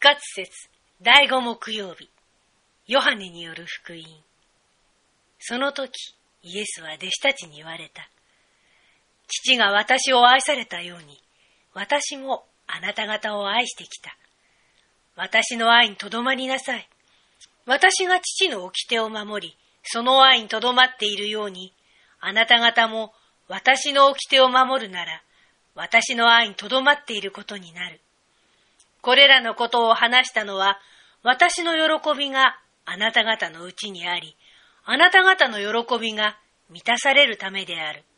活節第5木曜日、ヨハネによる福音。その時、イエスは弟子たちに言われた。父が私を愛されたように、私もあなた方を愛してきた。私の愛にとどまりなさい。私が父の掟を守り、その愛にとどまっているように、あなた方も私の掟を守るなら、私の愛にとどまっていることになる。これらのことを話したのは、私の喜びがあなた方のうちにあり、あなた方の喜びが満たされるためである。